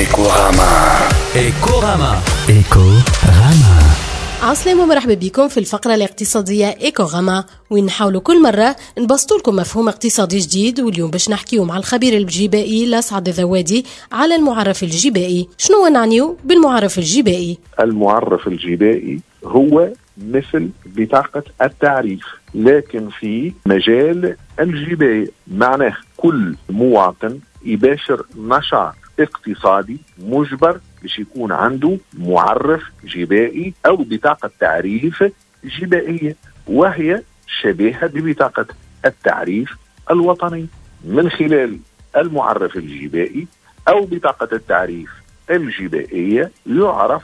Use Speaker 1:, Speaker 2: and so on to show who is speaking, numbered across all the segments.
Speaker 1: إيكوغاما.
Speaker 2: عسلامة ومرحبا بكم في الفقرة الاقتصادية إيكوغاما، وين نحاولوا كل مرة نبسطوا لكم مفهوم اقتصادي جديد. واليوم باش نحكيو مع الخبير الجبائي لسعد الذوادي على المعرف الجبائي. شنو نعنيو بالمعرف الجبائي؟
Speaker 3: المعرف الجبائي هو مثل بطاقة التعريف لكن في مجال الجباية، معناه كل مواطن يباشر نشاط اقتصادي مجبر باش يكون عنده معرف جبائي أو بطاقة تعريف جبائية، وهي شبيهة ببطاقة التعريف الوطني. من خلال المعرف الجبائي أو بطاقة التعريف الجبائية يعرف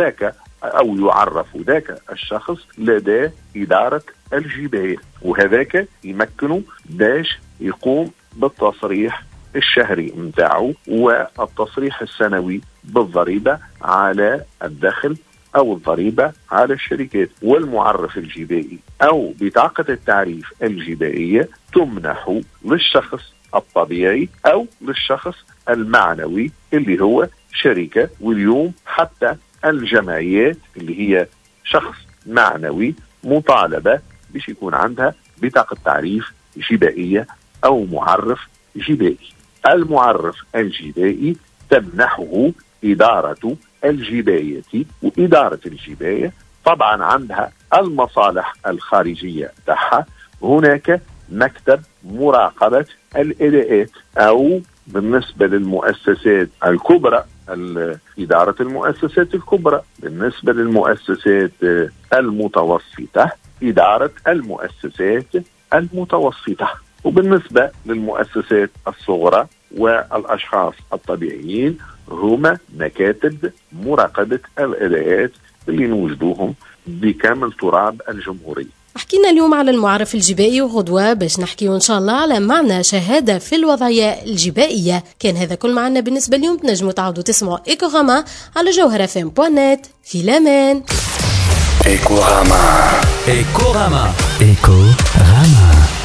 Speaker 3: ذاك الشخص لدى إدارة الجباية، وهذاك يمكنه باش يقوم بالتصريح الشهري متاعه والتصريح السنوي بالضريبة على الدخل أو الضريبة على الشركات. والمعرف الجبائي أو بطاقة التعريف الجبائية تمنح للشخص الطبيعي أو للشخص المعنوي اللي هو شركة. واليوم حتى الجمعيات اللي هي شخص معنوي مطالبة باش يكون عندها بطاقة تعريف جبائية أو معرف جبائي. المعرف الجبائي تمنحه إدارة الجباية، وإدارة الجباية طبعا عندها المصالح الخارجية تاعها. هناك مكتب مراقبة الأداءات، أو بالنسبة للمؤسسات الكبرى إدارة المؤسسات الكبرى، بالنسبة للمؤسسات المتوسطة إدارة المؤسسات المتوسطة، وبالنسبة للمؤسسات الصغرى والأشخاص الطبيعيين هما مكاتب مراقبة الأداءات اللي نوجدوهم بكامل تراب الجمهورية.
Speaker 2: حكينا اليوم على المعرف الجبائي، وغدوة باش نحكيو إن شاء الله على معنى شهادة في الوضعية الجبائية. كان هذا كل معنا بالنسبة اليوم. تنجموا تعودوا تسمعوا إيكوغاما على جوهرfm.net. في الأمان.
Speaker 1: إيكوغاما.